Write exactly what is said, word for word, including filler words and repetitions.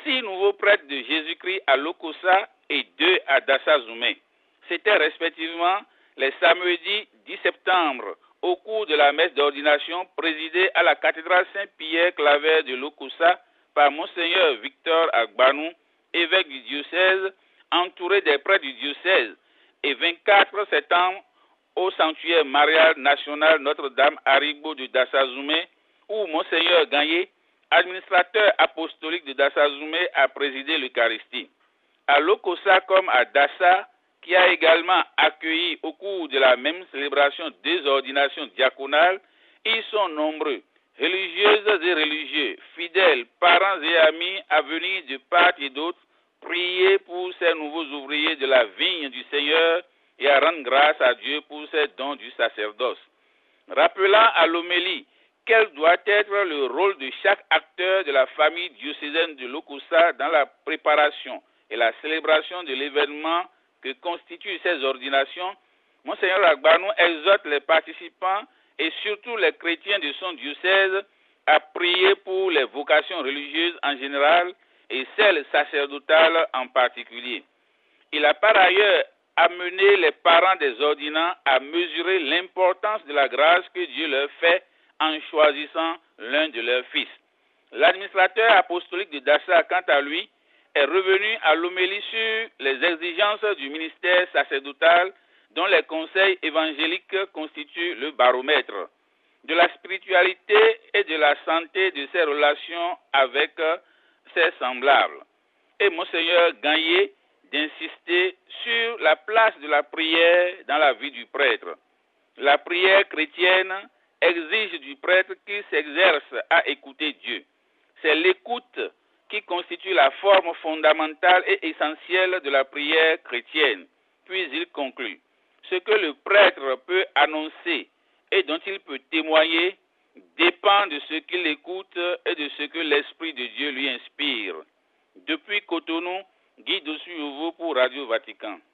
six nouveaux prêtres de Jésus-Christ à Lokossa et deux à Dassa-Zoumé. C'était respectivement les samedis dix septembre, au cours de la messe d'ordination présidée à la cathédrale Saint-Pierre-Claver de Lokossa par Monseigneur Victor Agbanou, évêque du diocèse, entouré des prêtres du diocèse, et vingt-quatre septembre au sanctuaire marial national Notre-Dame Aribo de Dassa-Zoumé, où Monseigneur Gagné, administrateur apostolique de Dassa-Zoumé, a présidé l'Eucharistie. À Lokossa comme à Dassa, qui a également accueilli au cours de la même célébration deux ordinations diaconales, ils sont nombreux, religieuses et religieux, fidèles, parents et amis à venir de part et d'autre, prier pour ces nouveaux ouvriers de la vigne du Seigneur et à rendre grâce à Dieu pour ces dons du sacerdoce. Rappelant à l'homélie quel doit être le rôle de chaque acteur de la famille diocésaine de Lokossa dans la préparation et la célébration de l'événement que constituent ces ordinations, Monseigneur Agbanou exhorte les participants et surtout les chrétiens de son diocèse à prier pour les vocations religieuses en général et celles sacerdotales en particulier. Il a par ailleurs amené les parents des ordinants à mesurer l'importance de la grâce que Dieu leur fait en choisissant l'un de leurs fils. L'administrateur apostolique de Dassa, quant à lui, est revenu à l'homélie sur les exigences du ministère sacerdotal dont les conseils évangéliques constituent le baromètre, de la spiritualité et de la santé de ses relations avec ses semblables. Et Monseigneur Gagné d'insister sur la place de la prière dans la vie du prêtre. La prière chrétienne exige du prêtre qu'il s'exerce à écouter Dieu. C'est l'écoute qui constitue la forme fondamentale et essentielle de la prière chrétienne. Puis il conclut, ce que le prêtre peut annoncer et dont il peut témoigner dépend de ce qu'il écoute et de ce que l'Esprit de Dieu lui inspire. Depuis Cotonou, Guy Dossu-Yovo pour Radio Vatican.